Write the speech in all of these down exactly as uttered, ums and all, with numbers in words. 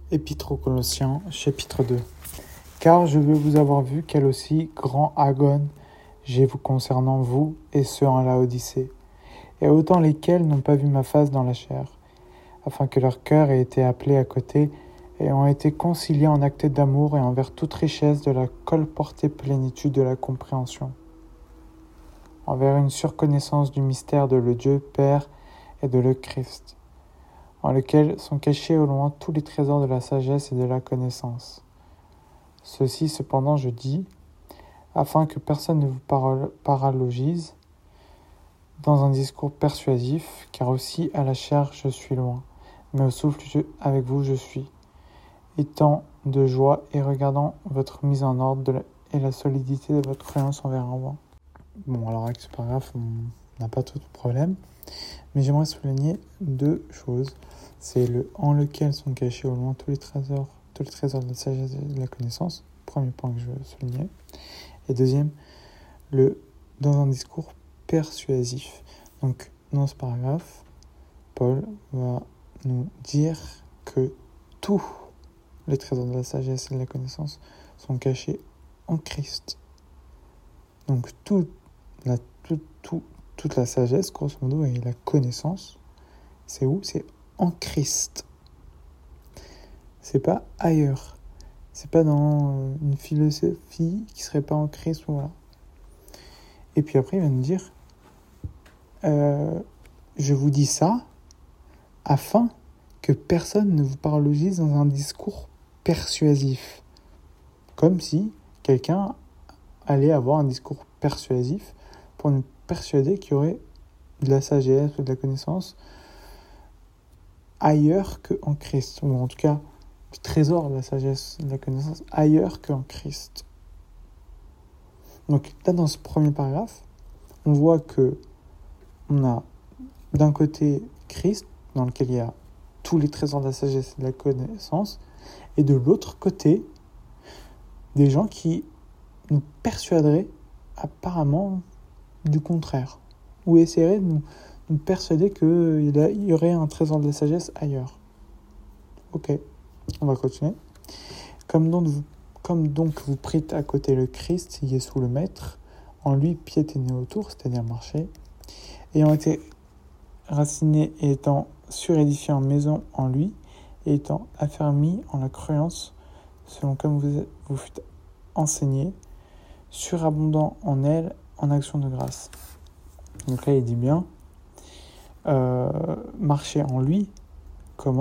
Épître aux Colossiens, chapitre deux. Car je veux vous avoir vu quel aussi grand agone j'ai vous concernant vous et ceux en Laodicée, et autant lesquels n'ont pas vu ma face dans la chair, afin que leur cœur ait été appelé à côté et ont été conciliés en actes d'amour et envers toute richesse de la colportée plénitude de la compréhension, envers une surconnaissance du mystère de le Dieu Père et de le Christ, en lequel sont cachés au loin tous les trésors de la sagesse et de la connaissance. Ceci cependant je dis, afin que personne ne vous parole, paralogise dans un discours persuasif, car aussi à la chair je suis loin, mais au souffle je, avec vous je suis, étant de joie et regardant votre mise en ordre de la, et la solidité de votre croyance envers un vent. Bon, alors avec ce paragraphe, on n'a pas tout de problème, mais j'aimerais souligner deux choses. C'est le « en lequel sont cachés au loin tous les trésors, tous les trésors de la sagesse et de la connaissance », premier point que je veux souligner. Et deuxième, le « dans un discours persuasif ». Donc, dans ce paragraphe, Paul va nous dire que tous les trésors de la sagesse et de la connaissance sont cachés en Christ. Donc, toute la, tout, tout, toute la sagesse, grosso modo, et la connaissance, c'est où ? C'est en Christ. C'est pas ailleurs. C'est pas dans une philosophie qui serait pas en Christ, voilà. Et puis après, il va nous dire euh, je vous dis ça afin que personne ne vous paralogise dans un discours persuasif. Comme si quelqu'un allait avoir un discours persuasif pour nous persuader qu'il y aurait de la sagesse ou de la connaissance ailleurs qu'en Christ, ou en tout cas du trésor de la sagesse et de la connaissance ailleurs qu'en Christ. Donc là, dans ce premier paragraphe, on voit que on a d'un côté Christ, dans lequel il y a tous les trésors de la sagesse et de la connaissance, et de l'autre côté, des gens qui nous persuaderaient apparemment du contraire, ou essaieraient de nous, nous persuader qu'il y aurait un trésor de la sagesse ailleurs. Ok, on va continuer. Comme donc vous, comme donc vous prîtes à côté le Christ, Jésus le Maître, en lui piétinez autour, c'est-à-dire marcher, ayant été racinés et étant surédifiés en maison en lui, et étant affermis en la croyance, selon comme vous, vous fûtes enseignés, surabondant en elle, en action de grâce. Donc là, il dit bien, euh, marcher en lui, comment ?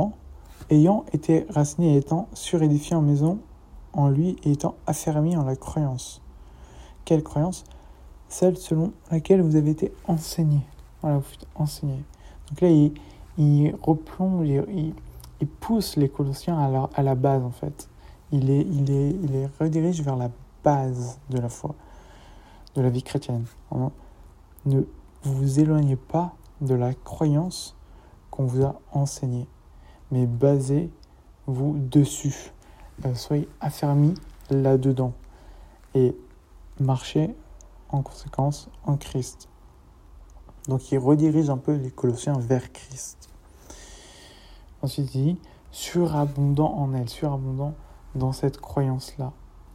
Ayant été racinés et étant surédifiés en maison en lui, et étant affermis en la croyance. Quelle croyance ? Celle selon laquelle vous avez été enseignés. Voilà, vous fûtes enseignés. Donc là, il, il replonge, il, il pousse les Colossiens à la, à la base, en fait. Il les, il, les, il les redirige vers la base de la foi, de la vie chrétienne. Alors, ne vous éloignez pas de la croyance qu'on vous a enseignée, mais basez-vous dessus. Euh, soyez affermis là-dedans et marchez en conséquence en Christ. Donc il redirige un peu les Colossiens vers Christ. Ensuite il dit surabondant en elle, surabondant dans cette croyance-là,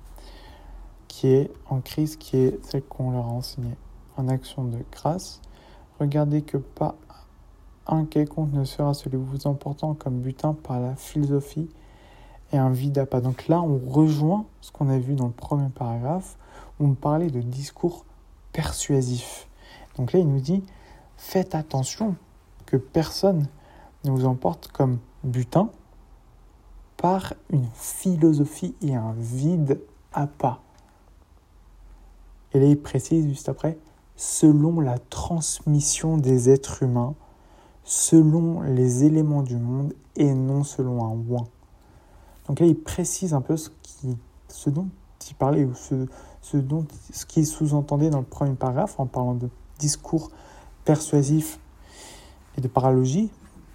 qui est en Christ, qui est celle qu'on leur a enseignée. En action de grâce, regardez que pas un quelconque ne sera celui vous emportant comme butin par la philosophie et un vide à pas. Donc là, on rejoint ce qu'on a vu dans le premier paragraphe, où on parlait de discours persuasif. Donc là, il nous dit, faites attention que personne ne vous emporte comme butin par une philosophie et un vide à pas. Et là, il précise juste après, selon la transmission des êtres humains, selon les éléments du monde et non selon un oint. Donc là, il précise un peu ce, qui, ce dont il parlait, ou ce, ce, dont, ce qu'il sous-entendait dans le premier paragraphe, en parlant de discours persuasif et de paralogie,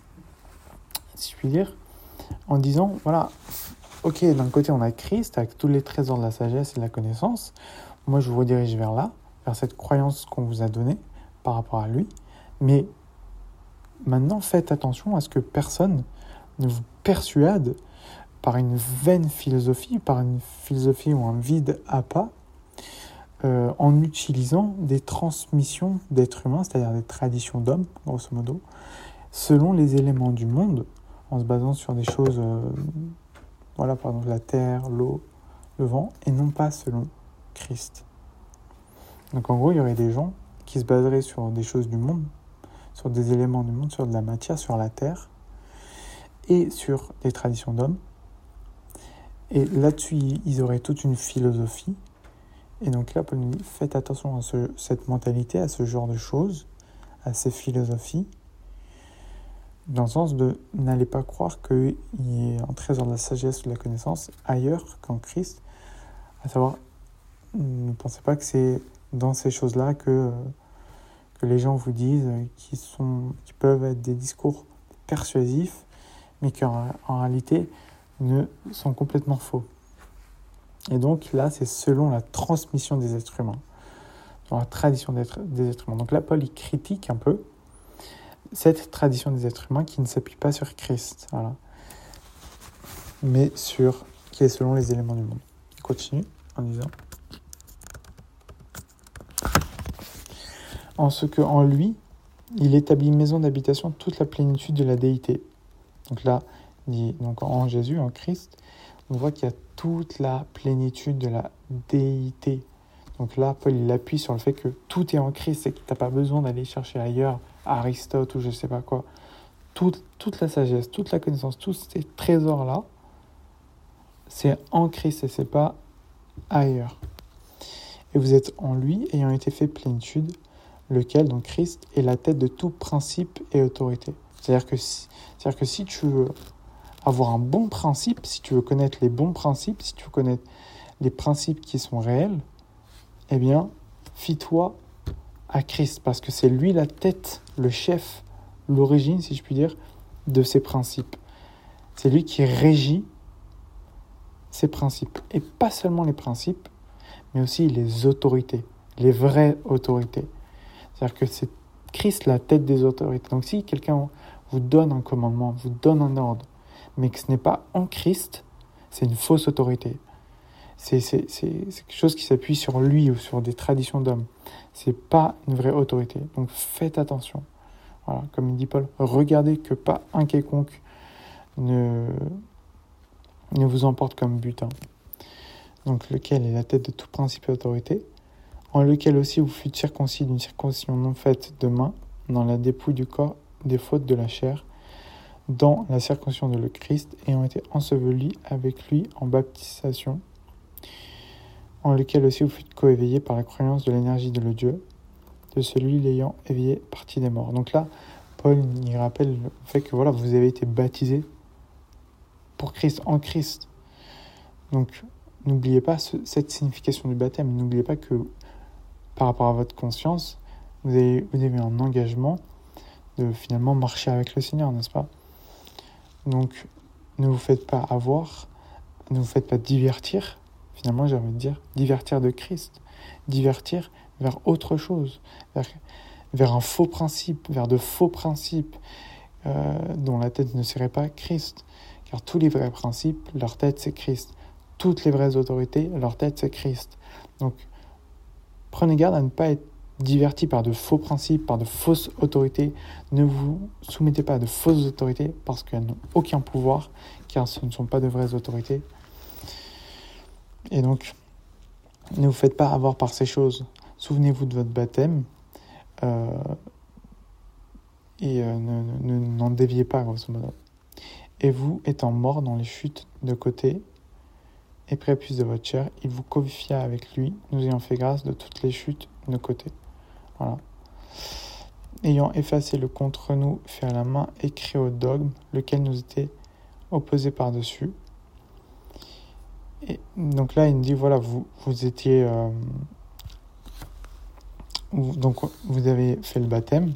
si je puis dire, en disant, voilà, ok, d'un côté, on a Christ, avec tous les trésors de la sagesse et de la connaissance. Moi, je vous redirige vers là, vers cette croyance qu'on vous a donnée par rapport à lui. Mais maintenant, faites attention à ce que personne ne vous persuade par une vaine philosophie, par une philosophie ou un vide appât, euh, en utilisant des transmissions d'êtres humains, c'est-à-dire des traditions d'hommes, grosso modo, selon les éléments du monde, en se basant sur des choses, euh, voilà, par exemple la terre, l'eau, le vent, et non pas selon Christ. Donc en gros, il y aurait des gens qui se baseraient sur des choses du monde, sur des éléments du monde, sur de la matière, sur la terre, et sur des traditions d'hommes. Et là-dessus, ils auraient toute une philosophie. Et donc là, Paul nous dit, faites attention à ce, cette mentalité, à ce genre de choses, à ces philosophies, dans le sens de n'allez pas croire qu'il y ait un trésor de la sagesse ou de la connaissance ailleurs qu'en Christ, à savoir, ne pensez pas que c'est dans ces choses-là que, que les gens vous disent qui, sont, qui peuvent être des discours persuasifs, mais qui en, en réalité ne sont complètement faux. Et donc là, c'est selon la transmission des êtres humains, dans la tradition d'être, des êtres humains. Donc là, Paul, il critique un peu cette tradition des êtres humains qui ne s'appuie pas sur Christ, voilà, mais sur, qui est selon les éléments du monde. Il continue en disant « En ce que, en lui, il établit maison d'habitation toute la plénitude de la déité. » Donc là, il dit, donc en Jésus, en Christ, on voit qu'il y a toute la plénitude de la déité. Donc là, Paul, il appuie sur le fait que tout est en Christ et que tu n'as pas besoin d'aller chercher ailleurs, Aristote ou je ne sais pas quoi. Toute, toute la sagesse, toute la connaissance, tous ces trésors-là, c'est en Christ et ce n'est pas ailleurs. Et vous êtes en lui, ayant été fait plénitude, lequel, donc Christ, est la tête de tout principe et autorité. C'est-à-dire que si, c'est-à-dire que si tu veux avoir un bon principe, si tu veux connaître les bons principes, si tu veux connaître les principes qui sont réels, eh bien, fie-toi à Christ, parce que c'est lui la tête, le chef, l'origine, si je puis dire, de ces principes. C'est lui qui régit ces principes. Et pas seulement les principes, mais aussi les autorités, les vraies autorités. C'est-à-dire que c'est Christ la tête des autorités. Donc si quelqu'un vous donne un commandement, vous donne un ordre, mais que ce n'est pas en Christ, c'est une fausse autorité. C'est, c'est, c'est, c'est quelque chose qui s'appuie sur lui ou sur des traditions d'hommes. C'est pas une vraie autorité. Donc faites attention. Voilà, comme il dit Paul, regardez que pas un quelconque ne, ne vous emporte comme butin. Donc lequel est la tête de tout principe et autorité, en lequel aussi vous fûtes circoncis d'une circoncision non faite de main, dans la dépouille du corps des fautes de la chair, dans la circoncision de le Christ, ayant été ensevelis avec lui en baptisation, en lequel aussi vous fûtes coéveillés par la croyance de l'énergie de le Dieu, de celui l'ayant éveillé parti des morts. Donc là, Paul il rappelle le fait que voilà, vous avez été baptisés pour Christ, en Christ. Donc n'oubliez pas ce, cette signification du baptême, n'oubliez pas que par rapport à votre conscience, vous avez, vous avez un engagement de finalement marcher avec le Seigneur, n'est-ce pas ? Donc, ne vous faites pas avoir, ne vous faites pas divertir, finalement j'ai envie de dire, divertir de Christ, divertir vers autre chose, vers, vers un faux principe, vers de faux principes euh, dont la tête ne serait pas Christ. Car tous les vrais principes, leur tête c'est Christ. Toutes les vraies autorités, leur tête c'est Christ. Donc, prenez garde à ne pas être divertis par de faux principes, par de fausses autorités. Ne vous soumettez pas à de fausses autorités parce qu'elles n'ont aucun pouvoir, car ce ne sont pas de vraies autorités. Et donc, ne vous faites pas avoir par ces choses. Souvenez-vous de votre baptême euh, et euh, ne, ne, n'en déviez pas, grosso modo. Et vous, étant morts dans les chutes de côté et prépuces de votre chair, il vous covifia avec lui, nous ayant fait grâce de toutes les chutes de côté. Voilà. Ayant effacé le contre nous, fait à la main écrit au dogme, lequel nous était opposé par-dessus. Et donc là, il nous dit, voilà, vous, vous étiez... Euh, vous, donc, vous avez fait le baptême.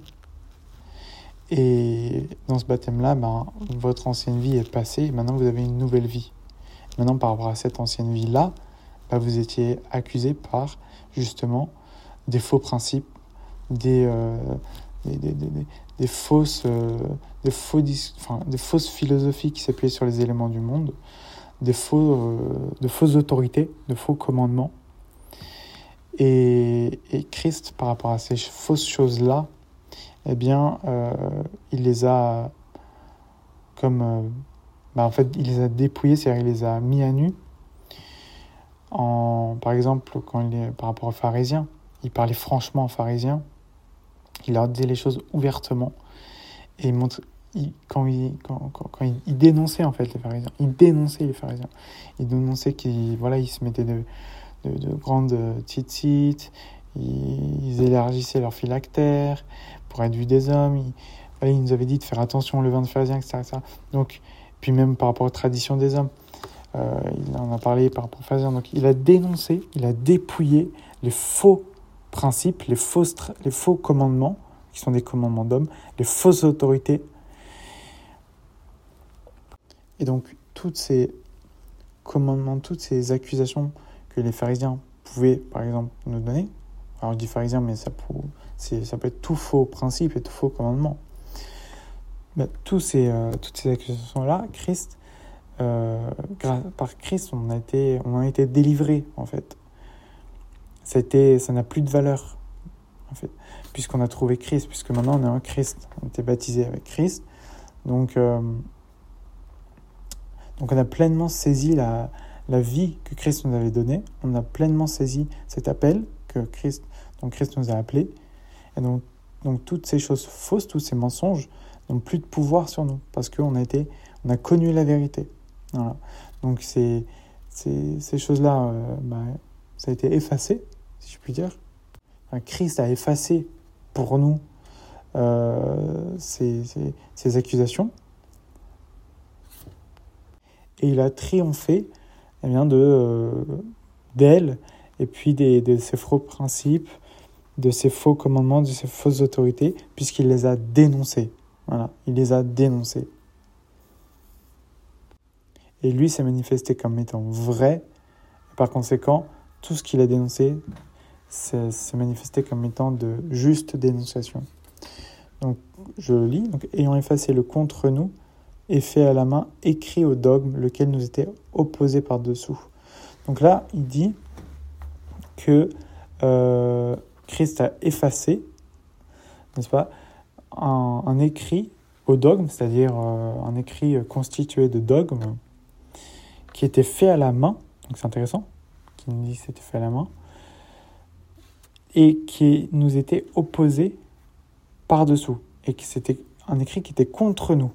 Et dans ce baptême-là, ben, votre ancienne vie est passée. Et maintenant, vous avez une nouvelle vie. Maintenant, par rapport à cette ancienne vie-là, ben, vous étiez accusé par, justement, des faux principes, des, euh, des, des, des, des, des, fausses, euh, des, faux dis- enfin, des fausses philosophies qui s'appuyaient sur les éléments du monde, des faux, euh, de fausses autorités, de faux commandements. Et, et Christ, par rapport à ces fausses choses-là, eh bien, euh, il les a comme... Euh, bah en fait, il les a dépouillés, c'est-à-dire il les a mis à nu. En, par exemple, quand il est, par rapport aux pharisiens, il parlait franchement aux pharisiens. Il leur disait les choses ouvertement. Et il montre, il, quand, il, quand, quand, quand il, il dénonçait en fait les pharisiens. Il dénonçait les pharisiens. Il dénonçait qu'ils voilà, ils se mettaient de, de, de grandes titites. Ils, ils élargissaient leur phylactère pour être vus des hommes. Il, voilà, il nous avait dit de faire attention au levain de pharisiens, et cetera, et cetera. Donc, puis même par rapport aux traditions des hommes. Euh, il en a parlé par rapport aux pharisiens. Donc, il a dénoncé, il a dépouillé les faux principes, les, fausses, les faux commandements, qui sont des commandements d'hommes, les fausses autorités. Et donc, toutes ces commandements, toutes ces accusations que les pharisiens pouvaient, par exemple, nous donner, alors je dis pharisiens, mais ça peut, c'est, ça peut être tout faux principe et tout faux commandement. Mais tous ces, euh, toutes ces accusations-là, Christ, euh, grâce, par Christ, on a été, on a été délivrés, en fait. Ça, a été, ça n'a plus de valeur, en fait, puisqu'on a trouvé Christ, puisque maintenant on est en Christ, on a été baptisé avec Christ. Donc, euh, donc on a pleinement saisi la, la vie que Christ nous avait donnée. On a pleinement saisi cet appel que Christ, dont Christ nous a appelés. Et donc, donc toutes ces choses fausses, tous ces mensonges n'ont plus de pouvoir sur nous, parce qu'on a été, on a connu la vérité. Voilà. Donc ces, ces, ces choses-là, euh, bah, ça a été effacé, si je puis dire. Enfin, Christ a effacé pour nous euh, ces, ces, ces accusations. Et il a triomphé eh bien, de, euh, d'elle, et puis des, de ses faux principes, de ses faux commandements, de ses fausses autorités, puisqu'il les a dénoncés. Voilà, il les a dénoncés. Et lui s'est manifesté comme étant vrai. Et par conséquent, tout ce qu'il a dénoncé s'est, s'est manifesté comme étant de juste dénonciation. Donc, je le lis. Donc, ayant effacé le contre nous, et fait à la main, écrit au dogme, lequel nous était opposé par-dessous. Donc là, il dit que euh, Christ a effacé, n'est-ce pas, un, un écrit au dogme, c'est-à-dire euh, un écrit constitué de dogmes, qui était fait à la main, donc c'est intéressant, qui nous dit que c'était fait à la main, et qui nous était opposé par-dessous, et que c'était un écrit qui était contre nous.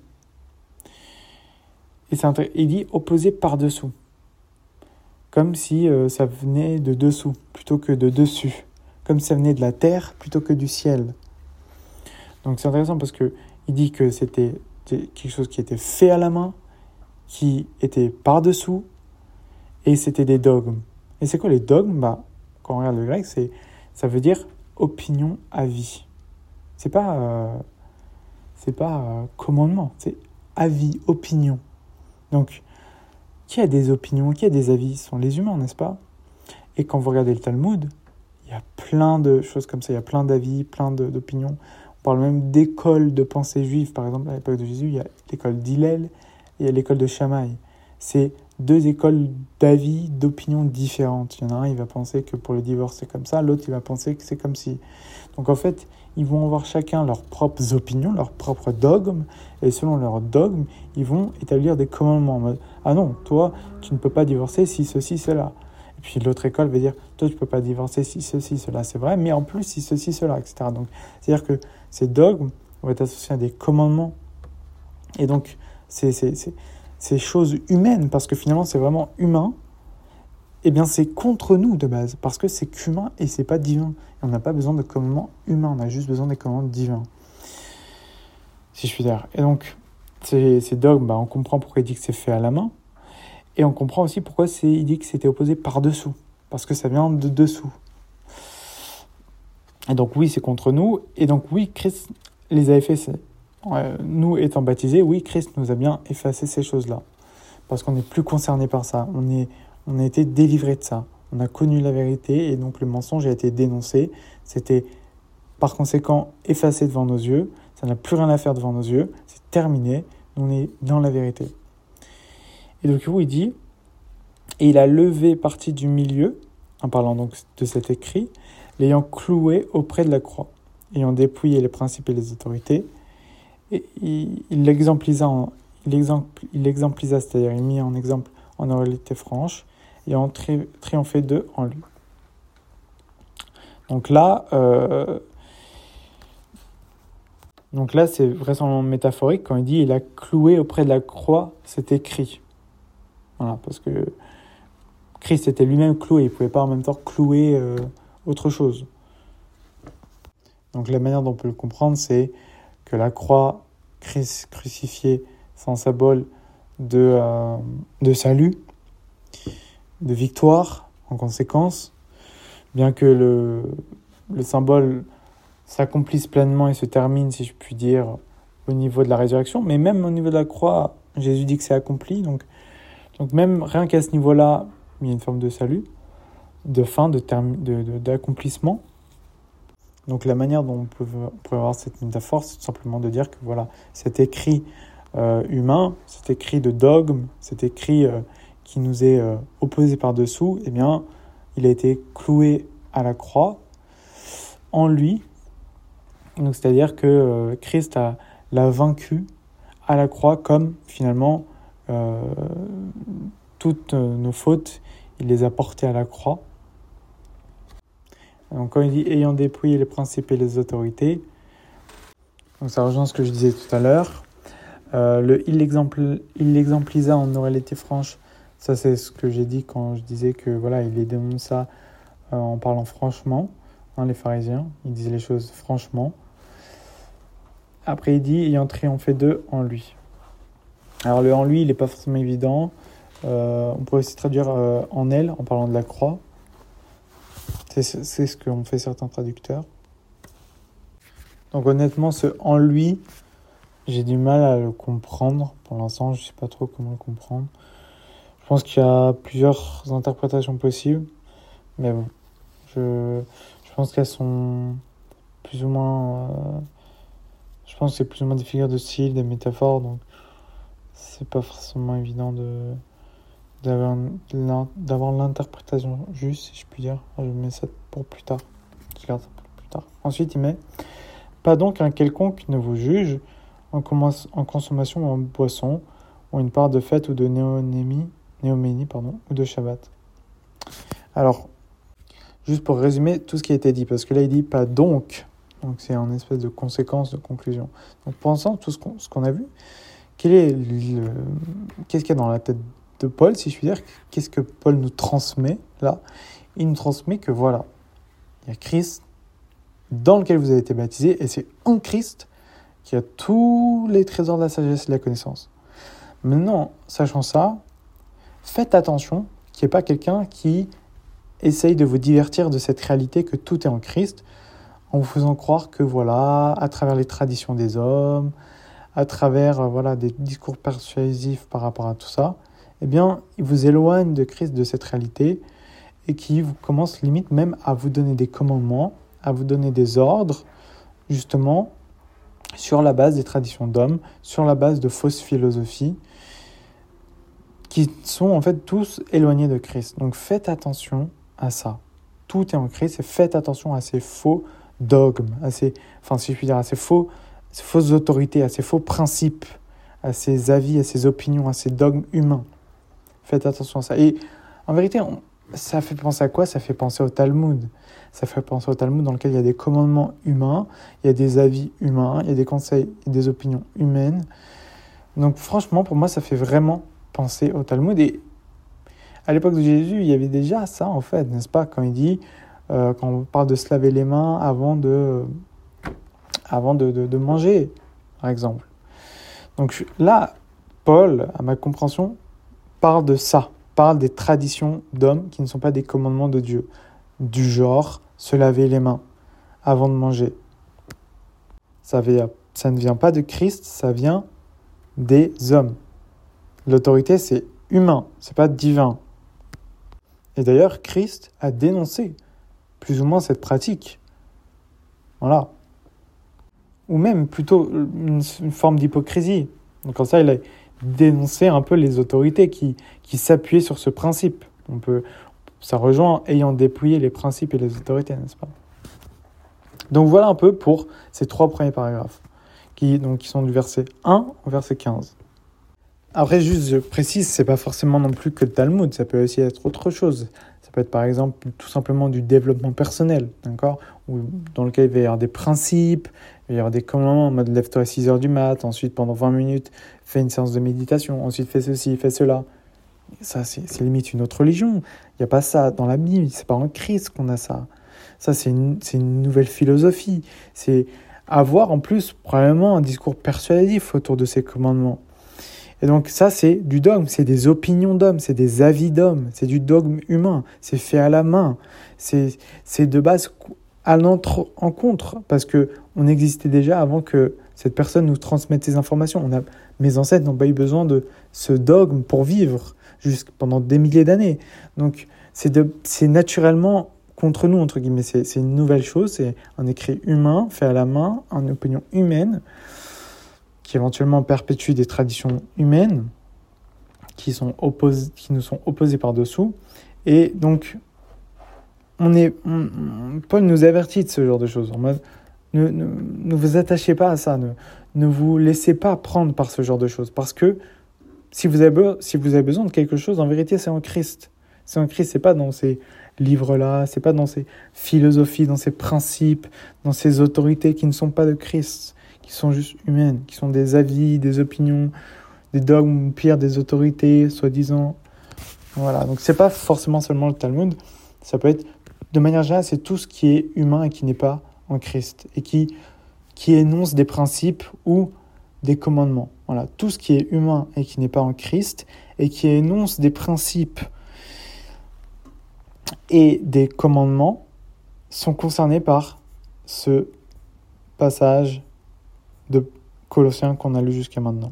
Et c'est intéressant, il dit opposé par-dessous, comme si euh, ça venait de dessous plutôt que de dessus, comme si ça venait de la terre plutôt que du ciel. Donc c'est intéressant parce que il dit que c'était quelque chose qui était fait à la main, qui était par-dessous, et c'était des dogmes. Et c'est quoi les dogmes ? Bah, quand on regarde le grec, c'est, ça veut dire opinion, avis. C'est pas, euh, c'est pas euh, commandement, c'est avis, opinion. Donc, qui a des opinions, qui a des avis ? Ce sont les humains, n'est-ce pas ? Et quand vous regardez le Talmud, il y a plein de choses comme ça, il y a plein d'avis, plein de, d'opinions. On parle même d'écoles de pensée juive, par exemple, à l'époque de Jésus, il y a l'école d'Hillel et il y a l'école de Shammai. C'est deux écoles d'avis, d'opinions différentes. Il y en a un, il va penser que pour le divorce, c'est comme ça, l'autre, il va penser que c'est comme si. Donc en fait, ils vont avoir chacun leurs propres opinions, leurs propres dogmes, et selon leurs dogmes, ils vont établir des commandements. En mode, ah non, toi, tu ne peux pas divorcer si ceci, cela. Et puis l'autre école va dire, toi, tu ne peux pas divorcer si ceci, cela, c'est vrai, mais en plus, si ceci, cela, et cetera. Donc, c'est-à-dire que ces dogmes vont être associés à des commandements. Et donc, c'est, c'est, c'est, ces choses humaines, parce que finalement, c'est vraiment humain, eh bien, c'est contre nous de base, parce que c'est qu'humain et c'est pas divin. Et on n'a pas besoin de commandements humains, on a juste besoin des commandements divins, si je puis dire. Et donc, ces, ces dogmes, bah, on comprend pourquoi il dit que c'est fait à la main, et on comprend aussi pourquoi c'est, il dit que c'était opposé par-dessous, parce que ça vient de dessous. Et donc, oui, c'est contre nous, et donc, oui, Christ les a effacés. Euh, nous étant baptisés, oui, Christ nous a bien effacé ces choses-là, parce qu'on n'est plus concerné par ça, on est On a été délivré de ça. On a connu la vérité et donc le mensonge a été dénoncé. C'était par conséquent effacé devant nos yeux. Ça n'a plus rien à faire devant nos yeux. C'est terminé. On est dans la vérité. Et donc, vous, il dit, Et il a levé partie du milieu, en parlant donc de cet écrit, l'ayant cloué auprès de la croix, ayant dépouillé les principes et les autorités. Et il, il l'exemplisa, en, il exemple, il l'exemplisa, c'est-à-dire il mit en exemple en oralité franche, et en tri- triomphé d'eux en lui. Donc là, euh, donc là, c'est vraisemblablement métaphorique quand il dit il a cloué auprès de la croix cet écrit. Voilà, parce que Christ était lui-même cloué, il ne pouvait pas en même temps clouer euh, autre chose. Donc la manière dont on peut le comprendre, c'est que la croix, Christ crucifié, c'est un symbole de, euh, de salut, de victoire en conséquence, bien que le, le symbole s'accomplisse pleinement et se termine, si je puis dire, au niveau de la résurrection. Mais même au niveau de la croix, Jésus dit que c'est accompli. Donc, donc même rien qu'à ce niveau-là, il y a une forme de salut, de fin, de term- de, de, d'accomplissement. Donc la manière dont on peut, on peut avoir cette métaphore, c'est tout simplement de dire que voilà, cet écrit euh, humain, cet écrit de dogme, cet écrit euh, qui nous est euh, opposé par-dessous, eh bien, il a été cloué à la croix en lui. Donc, c'est-à-dire que euh, Christ a, l'a vaincu à la croix comme finalement euh, toutes nos fautes, il les a portées à la croix. Donc quand il dit « ayant dépouillé les principes et les autorités », donc ça rejoint ce que je disais tout à l'heure. Euh, le « il, l'exempl- il l'exemplisa en oralité franche », ça c'est ce que j'ai dit quand je disais que voilà, il les dénonça euh, en parlant franchement, hein, les pharisiens, ils disaient les choses franchement. Après il dit « ayant triomphé d'eux en lui ». Alors le « en lui », il n'est pas forcément évident. Euh, on pourrait aussi traduire euh, « en elle » en parlant de la croix. C'est, c'est ce qu'ont fait certains traducteurs. Donc honnêtement, ce « en lui », j'ai du mal à le comprendre. Pour l'instant, je ne sais pas trop comment le comprendre. Je pense qu'il y a plusieurs interprétations possibles. Mais bon, je, je pense qu'elles sont plus ou moins... Euh, je pense que c'est plus ou moins des figures de style, des métaphores. Donc c'est pas forcément évident de... D'avoir, d'avoir l'interprétation juste, si je puis dire. Je mets ça pour plus tard. Je garde ça pour plus tard. Ensuite, il met « Pas donc un quelconque ne vous juge en, commence, en consommation ou en boisson, ou une part de fête ou de néonémie, néoménie, pardon, ou de Shabbat. » Alors, juste pour résumer tout ce qui a été dit, parce que là, il dit « pas donc ». Donc, c'est une espèce de conséquence, de conclusion. Donc, pensant tout ce qu'on, ce qu'on a vu, quel est le, qu'est-ce qu'il y a dans la tête de Paul, si je puis dire, qu'est-ce que Paul nous transmet là? Il nous transmet que voilà, il y a Christ dans lequel vous avez été baptisé, et c'est en Christ qu'il y a tous les trésors de la sagesse et de la connaissance. Maintenant, sachant ça, faites attention qu'il n'y ait pas quelqu'un qui essaye de vous divertir de cette réalité que tout est en Christ, en vous faisant croire que voilà, à travers les traditions des hommes, à travers euh, voilà, des discours persuasifs par rapport à tout ça, eh bien, il vous éloigne de Christ, de cette réalité, et qui vous commence limite même à vous donner des commandements, à vous donner des ordres, justement, sur la base des traditions d'hommes, sur la base de fausses philosophies, qui sont en fait tous éloignés de Christ. Donc faites attention à ça. Tout est en Christ, et faites attention à ces faux dogmes, à ces, enfin si je puis dire, à ces, faux, ces fausses autorités, à ces faux principes, à ces avis, à ces opinions, à ces dogmes humains. Faites attention à ça. Et en vérité, on, ça fait penser à quoi? Ça fait penser au Talmud. Ça fait penser au Talmud dans lequel il y a des commandements humains, il y a des avis humains, il y a des conseils et des opinions humaines. Donc franchement, pour moi, ça fait vraiment penser au Talmud. Et à l'époque de Jésus, il y avait déjà ça, en fait, n'est-ce pas? Quand il dit, euh, quand on parle de se laver les mains avant de, avant de, de, de manger, par exemple. Donc là, Paul, à ma compréhension, parle de ça, parle des traditions d'hommes qui ne sont pas des commandements de Dieu, du genre se laver les mains avant de manger. Ça, vient, ça ne vient pas de Christ, ça vient des hommes. L'autorité, c'est humain, c'est pas divin. Et d'ailleurs, Christ a dénoncé plus ou moins cette pratique. Voilà. Ou même plutôt une, une forme d'hypocrisie. Donc comme ça, il a dénoncer un peu les autorités qui, qui s'appuyaient sur ce principe. On peut, ça rejoint ayant dépouillé les principes et les autorités, n'est-ce pas? Donc voilà un peu pour ces trois premiers paragraphes, qui, donc, qui sont du verset un au verset quinze. Après, juste, je précise, c'est pas forcément non plus que le Talmud, ça peut aussi être autre chose. Ça peut être par exemple tout simplement du développement personnel, d'accord, ou dans lequel il va y avoir des principes, il va y avoir des commandements en mode lève-toi à six heures du mat, ensuite pendant vingt minutes, fais une séance de méditation, ensuite fais ceci, fais cela. Ça, c'est, c'est limite une autre religion. Il n'y a pas ça dans la Bible, c'est pas en Christ qu'on a ça. Ça, c'est une, c'est une nouvelle philosophie. C'est avoir en plus probablement un discours persuasif autour de ces commandements. Et donc ça, c'est du dogme, c'est des opinions d'hommes, c'est des avis d'hommes, c'est du dogme humain, c'est fait à la main, c'est, c'est de base à l'encontre, parce qu'on existait déjà avant que cette personne nous transmette ces informations. On a, mes ancêtres n'ont pas eu besoin de ce dogme pour vivre jusqu'à pendant des milliers d'années. Donc c'est, de, c'est naturellement contre nous, entre guillemets, c'est, c'est une nouvelle chose, c'est un écrit humain, fait à la main, une opinion humaine, qui éventuellement perpétue des traditions humaines qui, sont opposées, qui nous sont opposées par-dessous. Et donc, on est, on, Paul nous avertit de ce genre de choses. En mode, ne, ne, ne vous attachez pas à ça, ne, ne vous laissez pas prendre par ce genre de choses. Parce que si vous avez, si vous avez besoin de quelque chose, en vérité, c'est en Christ. C'est en Christ, c'est pas dans ces livres-là, c'est pas dans ces philosophies, dans ces principes, dans ces autorités qui ne sont pas de Christ, qui sont juste humaines, qui sont des avis, des opinions, des dogmes, ou pire, des autorités, soi-disant. Voilà, donc c'est pas forcément seulement le Talmud, ça peut être, de manière générale, c'est tout ce qui est humain et qui n'est pas en Christ, et qui, qui énonce des principes ou des commandements. Voilà, tout ce qui est humain et qui n'est pas en Christ, et qui énonce des principes et des commandements, sont concernés par ce passage de Colossiens qu'on a lu jusqu'à maintenant.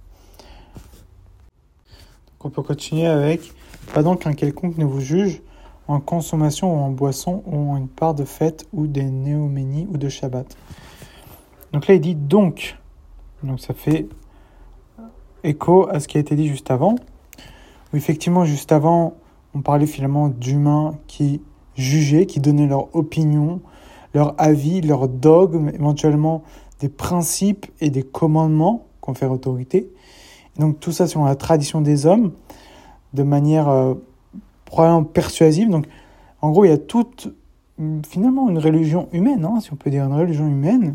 Donc on peut continuer avec « Pas donc qu'un quelconque ne vous juge en consommation ou en boisson ou en une part de fête ou des néoménies ou de Shabbat. » Donc là il dit « donc ». Donc ça fait écho à ce qui a été dit juste avant. Où effectivement juste avant on parlait finalement d'humains qui jugeaient, qui donnaient leur opinion, leur avis, leur dogme, éventuellement des principes et des commandements confèrent autorité. Et donc tout ça selon la tradition des hommes, de manière euh, probablement persuasive. Donc en gros, il y a toute, finalement, une religion humaine, hein, si on peut dire une religion humaine,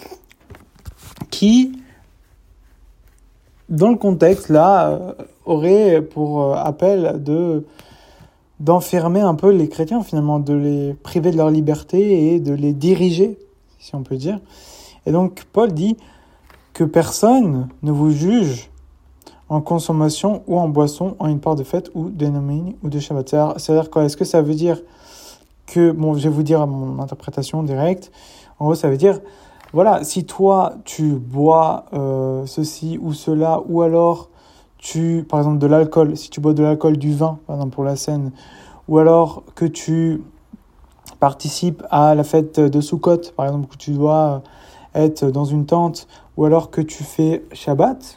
qui, dans le contexte, là, euh, aurait pour euh, appel de, d'enfermer un peu les chrétiens, finalement, de les priver de leur liberté et de les diriger, si on peut dire. Et donc, Paul dit que personne ne vous juge en consommation ou en boisson, en une part de fête ou d'énoménie ou de Shabbat. C'est-à-dire, c'est-à-dire quoi? Est-ce que ça veut dire que, bon, je vais vous dire mon interprétation directe. En gros, ça veut dire, voilà, si toi, tu bois euh, ceci ou cela, ou alors tu, par exemple, de l'alcool, si tu bois de l'alcool, du vin, par exemple, pour la scène, ou alors que tu participes à la fête de Sukkot, par exemple, que tu dois être dans une tente, ou alors que tu fais Shabbat,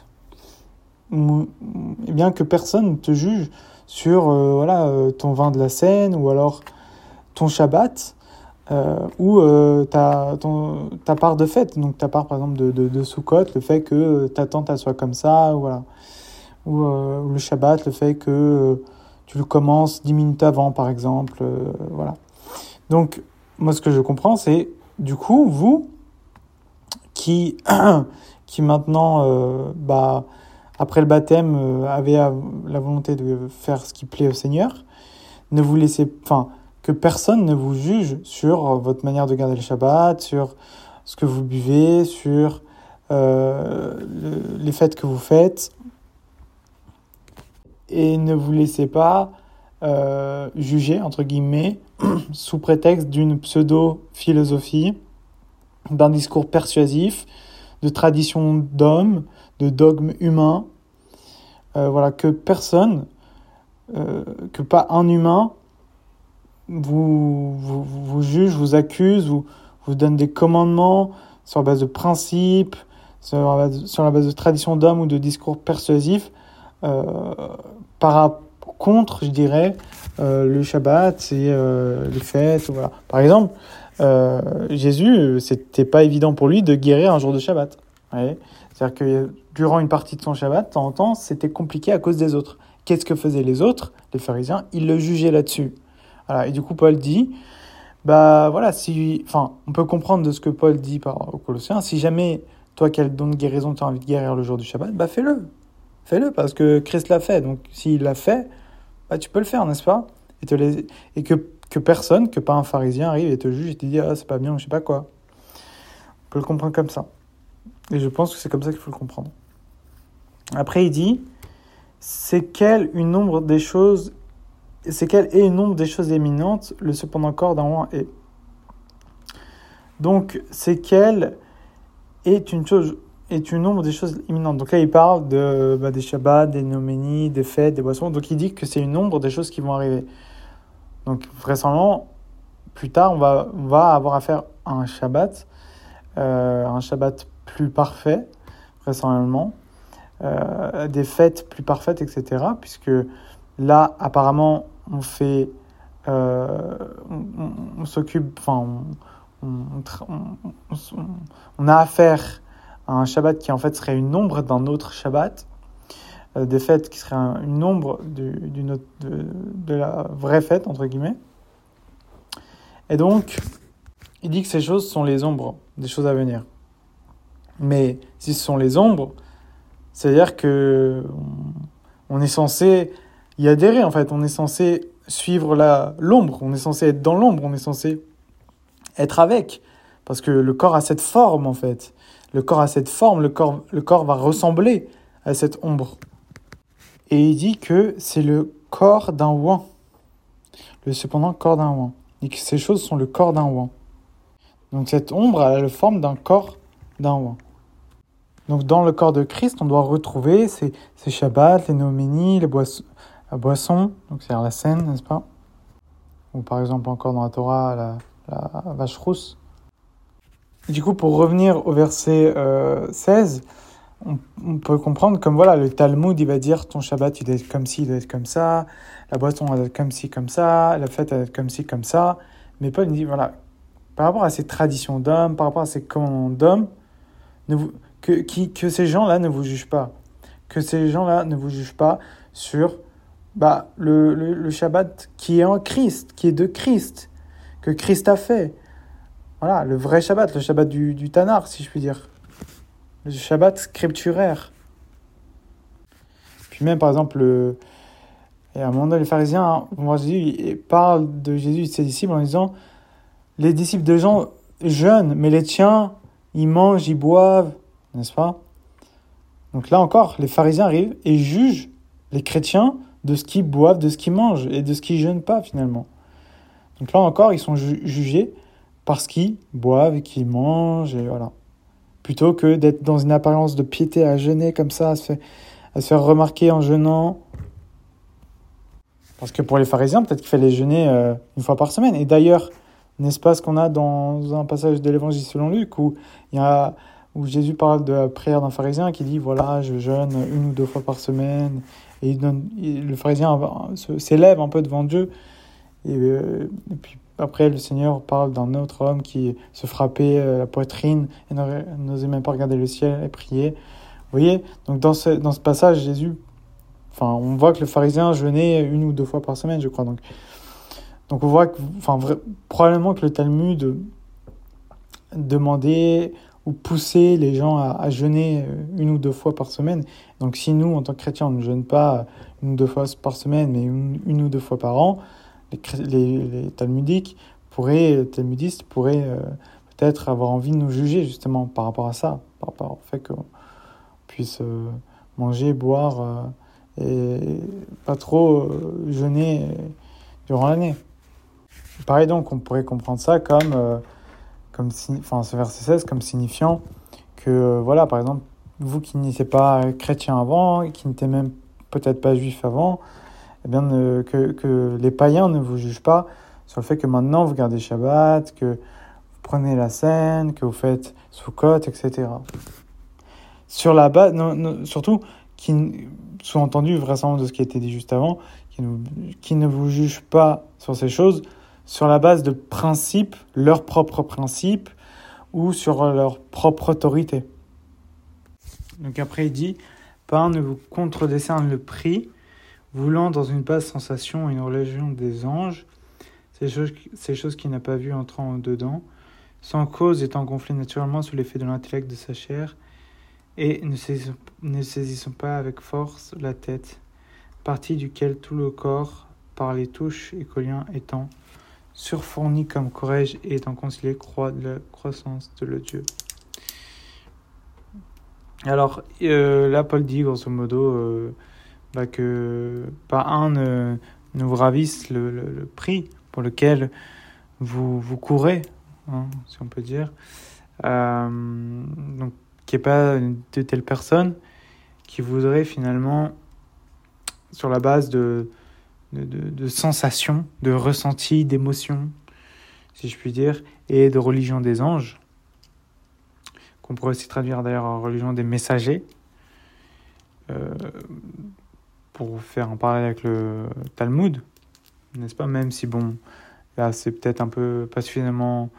eh bien que personne ne te juge sur euh, voilà, euh, ton vin de la scène, ou alors ton Shabbat, euh, ou euh, ta, ton, ta part de fête, donc ta part par exemple de, de, de Sukkot, le fait que ta tente elle soit comme ça, ou, voilà. ou, euh, ou le Shabbat, le fait que euh, tu le commences dix minutes avant par exemple, euh, voilà. Donc moi ce que je comprends c'est, du coup, vous, qui, qui maintenant, euh, bah, après le baptême, euh, avez la volonté de faire ce qui plaît au Seigneur, ne vous laissez, enfin, que personne ne vous juge sur votre manière de garder le Shabbat, sur ce que vous buvez, sur euh, le, les fêtes que vous faites, et ne vous laissez pas euh, juger, entre guillemets, sous prétexte d'une pseudo-philosophie, d'un discours persuasif, de tradition d'hommes, de dogmes humains, euh, voilà, que personne, euh, que pas un humain vous, vous, vous juge, vous accuse, vous, vous donne des commandements sur base de principes, sur la base, sur la base de traditions d'hommes ou de discours persuasifs, euh, par contre, je dirais, euh, le Shabbat et euh, les fêtes. Voilà. Par exemple, euh, Jésus, c'était pas évident pour lui de guérir un jour de Shabbat. Ouais. C'est-à-dire que durant une partie de son Shabbat, de temps en temps, c'était compliqué à cause des autres. Qu'est-ce que faisaient les autres, les pharisiens? Ils le jugeaient là-dessus. Voilà. Et du coup, Paul dit, bah voilà, si, enfin, on peut comprendre de ce que Paul dit par, aux Colossiens. Si jamais toi, quel don de guérison tu as envie de guérir le jour du Shabbat, bah fais-le. Fais-le, parce que Christ l'a fait. Donc, s'il l'a fait, bah, tu peux le faire, n'est-ce pas? Et, te les... et que, que personne, que pas un pharisien, arrive et te juge et te dit « Ah, c'est pas bien, ou je sais pas quoi ». On peut le comprendre comme ça. Et je pense que c'est comme ça qu'il faut le comprendre. Après, il dit « C'est quel une nombre des choses... C'est quel est une nombre des choses éminentes, le cependant corps d'un roi est. » Donc, c'est quel est une chose... est une nombre des choses imminentes. Donc là, il parle de, bah, des Shabbats, des noménies, des fêtes, des boissons. Donc il dit que c'est une nombre des choses qui vont arriver. Donc vraisemblablement, plus tard, on va, on va avoir affaire à un Shabbat, euh, un Shabbat plus parfait, vraisemblablement, euh, des fêtes plus parfaites, et cetera. Puisque là, apparemment, on fait, euh, on, on, on s'occupe, enfin, on, on, on, on, on a affaire un Shabbat qui en fait serait une ombre d'un autre Shabbat, euh, des fêtes qui seraient un, une ombre du, d'une autre, de, de la vraie fête, entre guillemets. Et donc, il dit que ces choses sont les ombres des choses à venir. Mais si ce sont les ombres, c'est-à-dire que on, on est censé y adhérer, en fait. On est censé suivre la, l'ombre, on est censé être dans l'ombre, on est censé être avec. Parce que le corps a cette forme, en fait. Le corps a cette forme, le corps, le corps va ressembler à cette ombre. Et il dit que c'est le corps d'un ouin. Le cependant corps d'un ouin. Et que ces choses sont le corps d'un ouin. Donc cette ombre a la forme d'un corps d'un ouin. Donc dans le corps de Christ, on doit retrouver ces, ces Shabbats, les noménies, les boissons, la boisson, donc c'est-à-dire la scène, n'est-ce pas? Ou par exemple encore dans la Torah, la, la vache rousse. Du coup, pour revenir au verset euh, seize, on, on peut comprendre comme voilà, le Talmud, il va dire ton Shabbat, il doit être comme ci, il doit être comme ça, la boisson, elle doit être comme ci, comme ça, la fête, elle doit être comme ci, comme ça. Mais Paul dit, voilà, par rapport à ces traditions d'hommes, par rapport à ces commandements d'hommes, ne vous, que, qui, que ces gens-là ne vous jugent pas. Que ces gens-là ne vous jugent pas sur bah, le, le, le Shabbat qui est en Christ, qui est de Christ, que Christ a fait. Voilà, le vrai Shabbat, le Shabbat du, du Tanar, si je puis dire. Le Shabbat scripturaire. Puis même, par exemple, le... et à un moment donné, les pharisiens, hein, moi, Jésus, parlent de Jésus et de ses disciples en disant « Les disciples de Jean jeûnent, mais les tiens, ils mangent, ils boivent. » N'est-ce pas? Donc là encore, les pharisiens arrivent et jugent les chrétiens de ce qu'ils boivent, de ce qu'ils mangent et de ce qu'ils jeûnent pas, finalement. Donc là encore, ils sont ju- jugés parce qu'ils boivent et qu'ils mangent, et voilà. Plutôt que d'être dans une apparence de piété à jeûner comme ça, à se faire, à se faire remarquer en jeûnant. Parce que pour les pharisiens, peut-être qu'il fallait jeûner euh, une fois par semaine. Et d'ailleurs, n'est-ce pas ce qu'on a dans un passage de l'Évangile selon Luc, où, il y a, où Jésus parle de la prière d'un pharisien qui dit « Voilà, je jeûne une ou deux fois par semaine. » Et il donne, il, le pharisien se, s'élève un peu devant Dieu. Et, euh, et puis, après, le Seigneur parle d'un autre homme qui se frappait la poitrine et n'osait même pas regarder le ciel et prier. Vous voyez? Donc, dans ce, dans ce passage, Jésus, enfin, on voit que le pharisien jeûnait une ou deux fois par semaine, je crois. Donc, donc on voit que, enfin, vrai, probablement que le Talmud demandait ou poussait les gens à, à jeûner une ou deux fois par semaine. Donc, si nous, en tant que chrétiens, on ne jeûne pas une ou deux fois par semaine, mais une, une ou deux fois par an, Les, les, les talmudiques pourraient, les talmudistes pourraient euh, peut-être avoir envie de nous juger justement par rapport à ça, par rapport au fait qu'on puisse euh, manger, boire euh, et pas trop euh, jeûner durant l'année. Pareil donc, on pourrait comprendre ça comme, euh, comme enfin, ce verset seize comme signifiant que, euh, voilà, par exemple, vous qui n'étiez pas chrétien avant, qui n'étiez même peut-être pas juif avant, eh bien, ne, que, que les païens ne vous jugent pas sur le fait que maintenant vous gardez Shabbat, que vous prenez la scène, que vous faites Sukkot, et cetera. sur la base, non, non, surtout, qui, sous-entendu, vraisemblablement de ce qui a été dit juste avant, qui ne, qui ne vous juge pas sur ces choses, sur la base de principes, leurs propres principes, ou sur leur propre autorité. Donc après, il dit, pas un ne vous contre-décerne le prix, voulant dans une basse sensation une religion des anges, ces choses, ces choses qu'il n'a pas vues entrant dedans, sans cause étant gonflées naturellement sous l'effet de l'intellect de sa chair, et ne saisissons, ne saisissons pas avec force la tête, partie duquel tout le corps, par les touches et colliens étant surfourni comme corrège et étant concilié, croît de la croissance de le Dieu. Alors, euh, là, Paul dit, grosso modo, euh, bah, que pas un ne, ne vous ravisse le, le, le prix pour lequel vous, vous courez, hein, si on peut dire. Euh, donc, qu'il n'y ait pas de telles personnes qui voudraient finalement, sur la base de, de, de, de sensations, de ressentis, d'émotions, si je puis dire, et de religion des anges, qu'on pourrait aussi traduire d'ailleurs en religion des messagers, euh, pour faire un parallèle avec le Talmud, n'est-ce pas? Même si, bon, là, c'est peut-être un peu pas suffisamment...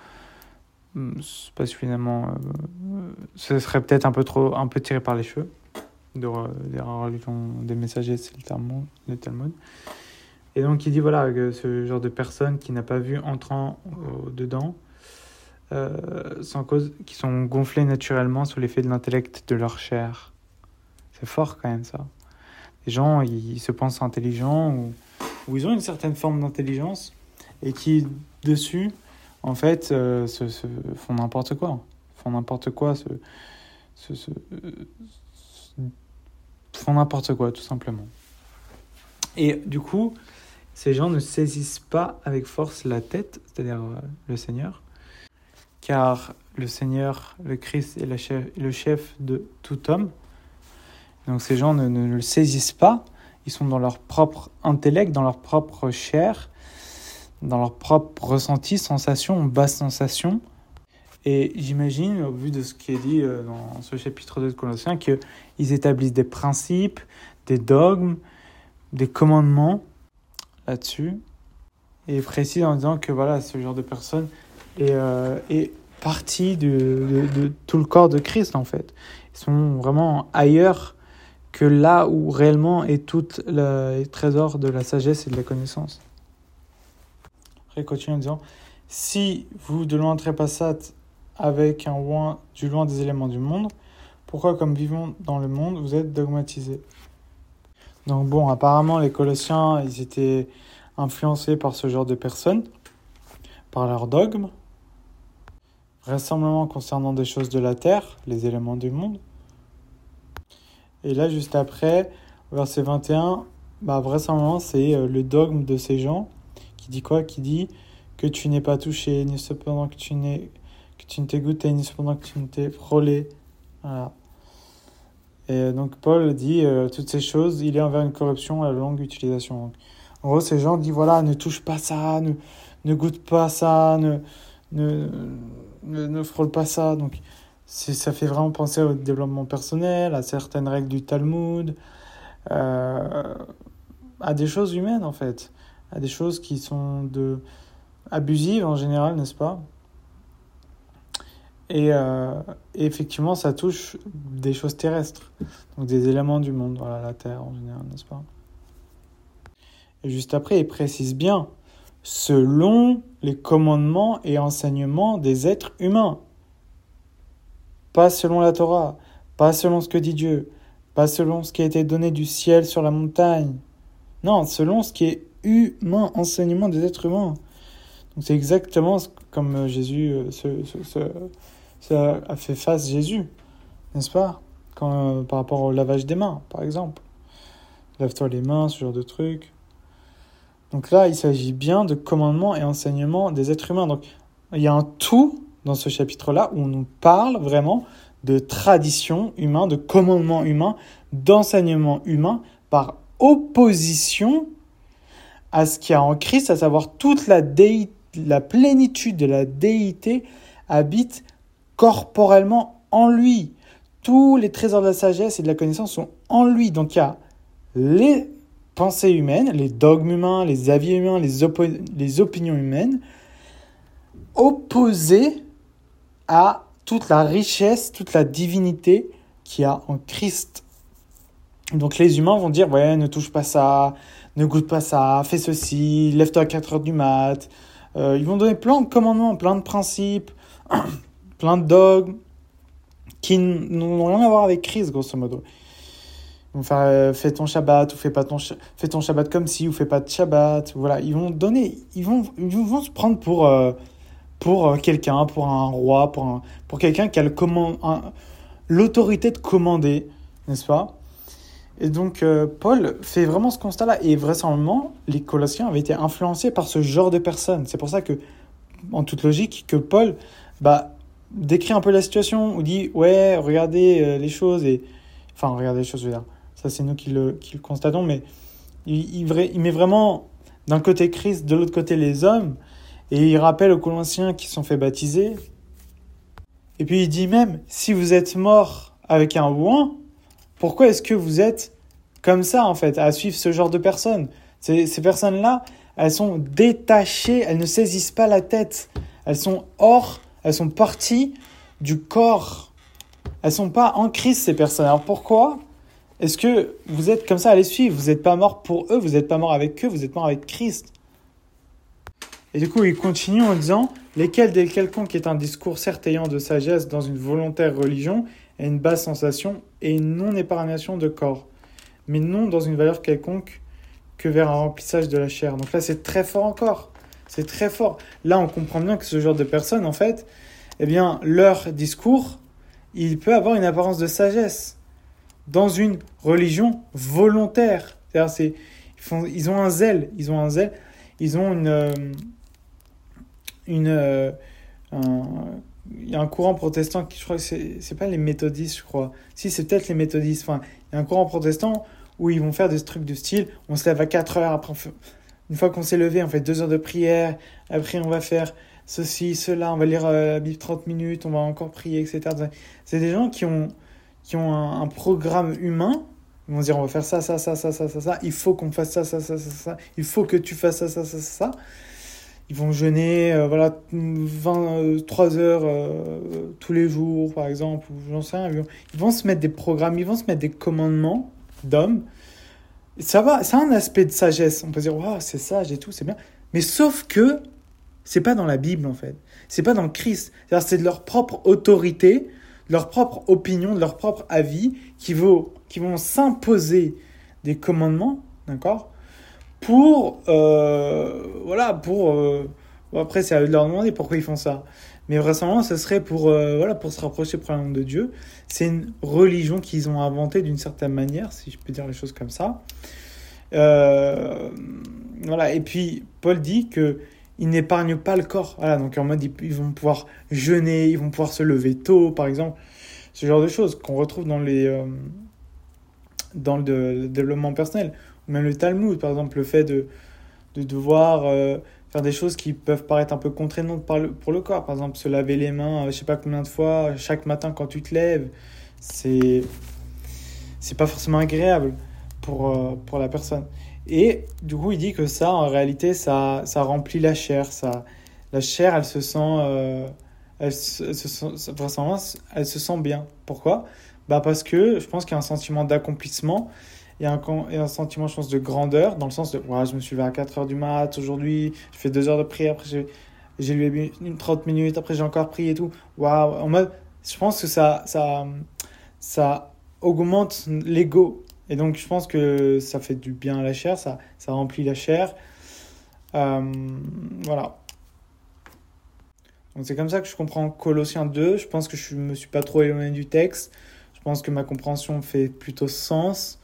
pas suffisamment... Euh, ce serait peut-être un peu trop, un peu tiré par les cheveux, de, de la religion des messagers, c'est le Talmud, le Talmud. Et donc, il dit, voilà, que ce genre de personne qui n'a pas vu entrant euh, dedans, Euh, sans cause, qui sont gonflés naturellement sous l'effet de l'intellect de leur chair. C'est fort quand même ça. Les gens, ils, ils se pensent intelligents ou, ou ils ont une certaine forme d'intelligence et qui, dessus, en fait, euh, se, se font n'importe quoi. Font n'importe quoi, se, se, se, se, font n'importe quoi, tout simplement. Et du coup, ces gens ne saisissent pas avec force la tête, c'est-à-dire euh, le Seigneur, car le Seigneur, le Christ, est le chef, le chef de tout homme. Donc ces gens ne, ne le saisissent pas, ils sont dans leur propre intellect, dans leur propre chair, dans leur propre ressenti, sensation, basse sensation. Et j'imagine, au vu de ce qui est dit dans ce chapitre deux de Colossiens, qu'ils établissent des principes, des dogmes, des commandements là-dessus. Et il précise en disant que voilà, ce genre de personnes est, euh, est partie de, de, de tout le corps de Christ, en fait. Ils sont vraiment ailleurs que là où réellement est tout le trésor de la sagesse et de la connaissance. Après, il continue en disant, si vous de loin trépassâtes avec un loin, du loin des éléments du monde, pourquoi, comme vivons dans le monde, vous êtes dogmatisés? Donc bon, apparemment, les Colossiens, ils étaient influencés par ce genre de personnes, par leurs dogmes, vraisemblablement concernant des choses de la terre, les éléments du monde. Et là, juste après, verset vingt et un, bah, vraisemblablement, c'est euh, le dogme de ces gens qui dit quoi? Qui dit que tu n'es pas touché, ni cependant que tu, n'es, que tu ne t'es goûté, ni cependant que tu ne t'es frôlé. Voilà. Et donc, Paul dit euh, toutes ces choses, il est envers une corruption à la longue utilisation. Donc, en gros, ces gens disent voilà, ne touche pas ça, ne, ne goûte pas ça, ne. ne Ne, ne frôle pas ça. Donc, c'est, ça fait vraiment penser au développement personnel, à certaines règles du Talmud, euh, à des choses humaines, en fait. À des choses qui sont de, abusives, en général, n'est-ce pas? Et, euh, et effectivement, ça touche des choses terrestres. Donc, des éléments du monde, voilà, la terre, en général, n'est-ce pas? Et juste après, il précise bien selon les commandements et enseignements des êtres humains. Pas selon la Torah, pas selon ce que dit Dieu, pas selon ce qui a été donné du ciel sur la montagne. Non, selon ce qui est humain, enseignement des êtres humains. Donc c'est exactement comme Jésus, ce, ce, ce, ça a fait face Jésus, n'est-ce pas? Quand, par rapport au lavage des mains, par exemple. Lave-toi les mains, ce genre de trucs. Donc là, il s'agit bien de commandements et enseignements des êtres humains. Donc, il y a un tout dans ce chapitre-là où on nous parle vraiment de tradition humaine, de commandements humains, d'enseignements humains par opposition à ce qu'il y a en Christ, à savoir toute la, déité, la plénitude de la déité habite corporellement en lui. tous les trésors de la sagesse et de la connaissance sont en lui. Donc il y a les pensées humaines, les dogmes humains, les avis humains, les, oppo- les opinions humaines, opposées à toute la richesse, toute la divinité qu'il y a en Christ. Donc les humains vont dire, ouais, ne touche pas ça, ne goûte pas ça, fais ceci, lève-toi à quatre heures du mat. Euh, ils vont donner plein de commandements, plein de principes, plein de dogmes qui n'ont rien à voir avec Christ, grosso modo. Ils vont faire, euh, fais ton Shabbat, ou fais, pas ton, fais ton Shabbat comme ci, ou fais pas de Shabbat. Voilà, ils vont donner, ils vont, ils vont se prendre pour, euh, pour quelqu'un, pour un roi, pour, un, pour quelqu'un qui a le command, un, l'autorité de commander, n'est-ce pas ? Et donc, euh, Paul fait vraiment ce constat-là. Et vraisemblablement, les Colossiens avaient été influencés par ce genre de personnes. C'est pour ça que, en toute logique, que Paul bah, décrit un peu la situation, ou dit, ouais, regardez euh, les choses, et... Enfin, regardez les choses, je veux dire. Ça, c'est nous qui le, qui le constatons, mais il, il, il met vraiment d'un côté Christ, de l'autre côté les hommes, et il rappelle aux Colossiens qui se sont fait baptiser. Et puis il dit même, si vous êtes morts avec un ouin, pourquoi est-ce que vous êtes comme ça, en fait, à suivre ce genre de personnes ? Ces, ces personnes-là, elles sont détachées, elles ne saisissent pas la tête. Elles sont hors, elles sont parties du corps. Elles ne sont pas en Christ, ces personnes. Alors pourquoi est-ce que vous êtes comme ça à les suivre ? Vous n'êtes pas mort pour eux, vous n'êtes pas mort avec eux, vous êtes mort avec Christ. Et du coup, il continue en disant « Lesquels dès quelconque est un discours certes ayant de sagesse dans une volontaire religion et une basse sensation et une non-épargnation de corps, mais non dans une valeur quelconque que vers un remplissage de la chair. » Donc là, c'est très fort encore. C'est très fort. Là, on comprend bien que ce genre de personnes, en fait, eh bien, leur discours, il peut avoir une apparence de sagesse dans une religion volontaire. C'est-à-dire, c'est, ils, font, ils ont un zèle, ils ont un zèle, ils ont une... Euh, une euh, un, il y a un courant protestant qui, je crois que c'est, c'est pas les méthodistes, je crois. Si, c'est peut-être les méthodistes. Enfin, il y a un courant protestant où ils vont faire des trucs du style, on se lève à quatre heures, après, on fait, une fois qu'on s'est levé, on fait deux heures de prière, après on va faire ceci, cela, on va lire euh, la Bible trente minutes, on va encore prier, et cetera. C'est des gens qui ont, qui ont un, un programme humain. Ils vont se dire, on va faire ça, ça, ça, ça, ça, ça, ça. Il faut qu'on fasse ça, ça, ça, ça, ça. Il faut que tu fasses ça, ça, ça, ça, ça. Ils vont jeûner, euh, voilà, vingt-trois heures euh, tous les jours, par exemple, ou j'en sais rien. Ils vont, ils vont se mettre des programmes, ils vont se mettre des commandements d'hommes. Ça va, ça a un aspect de sagesse. On peut dire, waouh, c'est sage et tout, c'est bien. Mais sauf que c'est pas dans la Bible, en fait. C'est pas dans Christ. C'est-à-dire, c'est de leur propre autorité, de leur propre opinion, de leur propre avis, qui vont, qui vont s'imposer des commandements, d'accord ? Pour, euh, voilà, pour... Euh, bon, après, c'est à eux de leur demander pourquoi ils font ça. Mais vraisemblablement, ce serait pour, euh, voilà, pour se rapprocher probablement de Dieu. C'est une religion qu'ils ont inventée d'une certaine manière, si je peux dire les choses comme ça. Euh, voilà. Et puis, Paul dit qu'ils n'épargnent pas le corps. Voilà, donc en mode, ils vont pouvoir jeûner, ils vont pouvoir se lever tôt, par exemple. Ce genre de choses qu'on retrouve dans, les, euh, dans le, le développement personnel. Ou même le Talmud, par exemple, le fait de, de devoir... Euh, faire des choses qui peuvent paraître un peu contraignantes pour le corps. Par exemple, se laver les mains, je ne sais pas combien de fois, chaque matin quand tu te lèves. C'est, c'est pas forcément agréable pour, pour la personne. Et du coup, il dit que ça, en réalité, ça, ça remplit la chair. Ça, la chair, elle se sent... Euh, elle, se, elle, se sent elle se sent bien. Pourquoi ? Bah parce que je pense qu'il y a un sentiment d'accomplissement. Il y a un, il y a un sentiment, je pense, de grandeur, dans le sens de ouais, je me suis levé à quatre heures du mat aujourd'hui, je fais deux heures de prière, après j'ai, j'ai lu une trente minutes, après j'ai encore prié et tout. Waouh, en mode, je pense que ça, ça, ça augmente l'ego. Et donc, je pense que ça fait du bien à la chair, ça, ça remplit la chair. Euh, voilà. Donc, c'est comme ça que je comprends Colossiens deux. Je pense que je ne me suis pas trop éloigné du texte. Je pense que ma compréhension fait plutôt sens.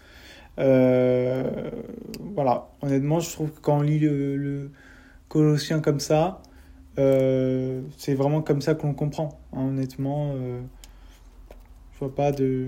Euh, voilà, honnêtement, je trouve que quand on lit le, le Colossien comme ça, euh, c'est vraiment comme ça qu'on le comprend. Hein, honnêtement, euh, je vois pas de,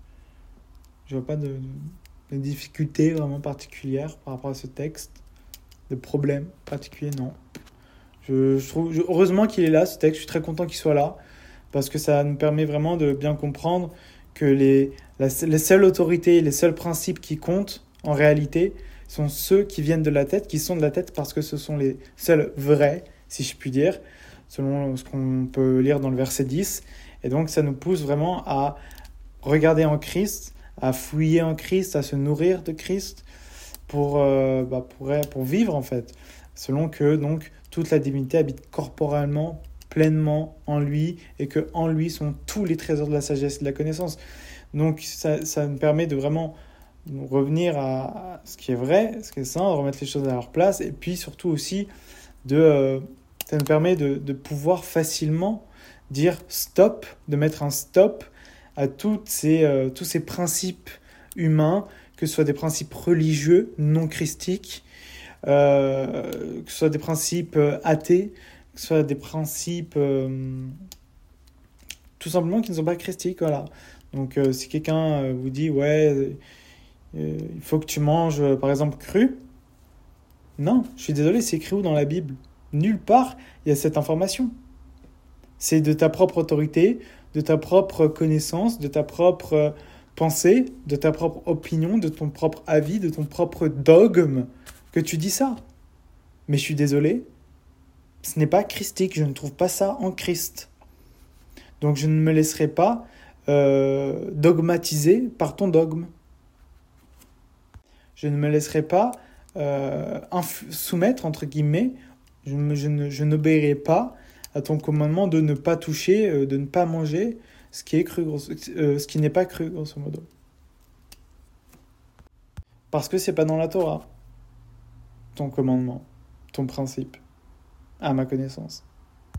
je vois pas de, de difficultés vraiment particulières par rapport à ce texte, de problèmes particuliers, non. Je, je trouve, je, heureusement qu'il est là, ce texte. Je suis très content qu'il soit là parce que ça nous permet vraiment de bien comprendre que les, la, les seules autorités, les seuls principes qui comptent, en réalité, sont ceux qui viennent de la tête, qui sont de la tête parce que ce sont les seuls vrais, si je puis dire, selon ce qu'on peut lire dans le verset dix. Et donc, ça nous pousse vraiment à regarder en Christ, à fouiller en Christ, à se nourrir de Christ pour, euh, bah, pour, pour vivre, en fait. Selon que, donc, toute la divinité habite corporellement, pleinement en lui, et que en lui sont tous les trésors de la sagesse et de la connaissance. Donc, ça, ça nous permet de vraiment revenir à ce qui est vrai, ce qui est sain, de remettre les choses à leur place, et puis surtout aussi, de, euh, ça nous permet de, de pouvoir facilement dire stop, de mettre un stop à toutes ces, euh, tous ces principes humains, que ce soit des principes religieux, non christiques, euh, que ce soit des principes athées, que ce soit des principes euh, tout simplement qui ne sont pas christiques. Voilà. Donc euh, si quelqu'un euh, vous dit ouais, euh, il faut que tu manges euh, par exemple cru, non, je suis désolé, c'est écrit où dans la Bible? Nulle part il y a cette information. C'est de ta propre autorité, de ta propre connaissance, de ta propre pensée, de ta propre opinion, de ton propre avis, de ton propre dogme que tu dis ça. Mais je suis désolé, ce n'est pas christique, je ne trouve pas ça en Christ. Donc je ne me laisserai pas euh, dogmatiser par ton dogme. Je ne me laisserai pas euh, inf- soumettre, entre guillemets, je, me, je, ne, je n'obéirai pas à ton commandement de ne pas toucher, euh, de ne pas manger ce qui est cru, grosso, euh, ce qui n'est pas cru, grosso modo. Parce que c'est pas dans la Torah, ton commandement, ton principe, à ma connaissance.